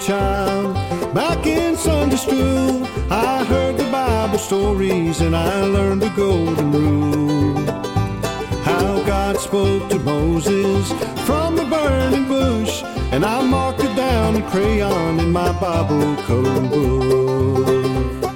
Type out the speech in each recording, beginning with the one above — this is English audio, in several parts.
child. Back in Sunday school, I heard the Bible stories and I learned the golden rule. How God spoke to Moses from the burning bush, and I marked it down in crayon in my Bible coloring book.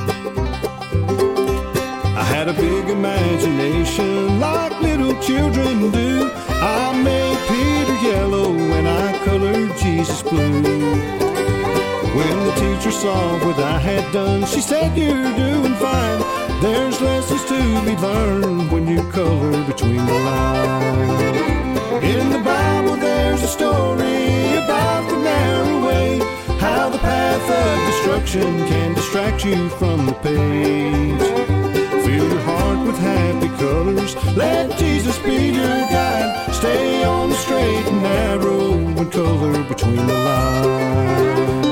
I had a big imagination like little children do. I made Peter yellow and I colored Jesus blue. When the teacher saw what I had done, she said, "You're doing fine. There's lessons to be learned when you color between the lines." In the Bible there's a story about the narrow way, how the path of destruction can distract you from the page. Fill your heart with happy colors, let Jesus be your guide. Stay on the straight and narrow and color between the lines.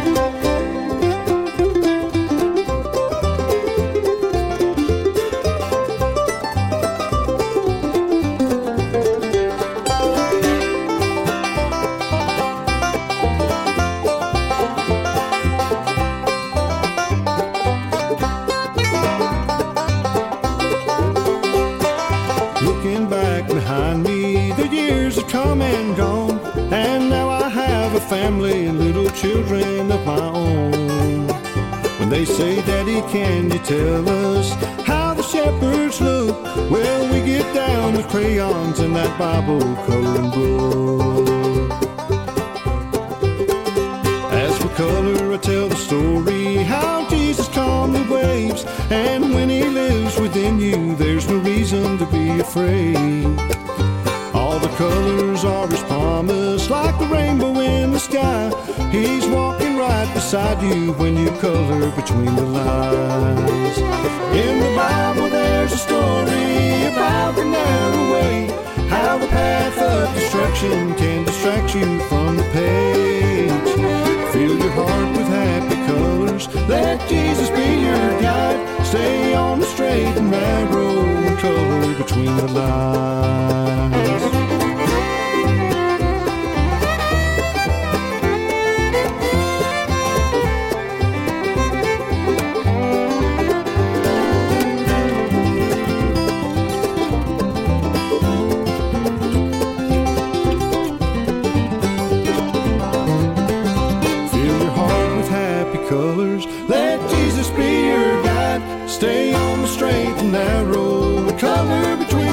Looking back behind me, the years have come and gone, and now I have a family and little children of my own. When they say, "Daddy, can you tell us how the shepherds look?" Well, we get down with crayons in that Bible coloring book. As we color, I tell the story how Jesus calmed the waves, and when he lives within you, there's no reason to be afraid. All the colors are his promise, like the rainbow in the sky. He's walking right beside you when you color between the lines. In the Bible there's a story about the narrow way, how the path of destruction can distract you from the page. Fill your heart with happy colors, let Jesus be your guide. Stay on the straight and narrow and color between the lines. Colors, let Jesus be your guide. Stay on the straight and narrow and color between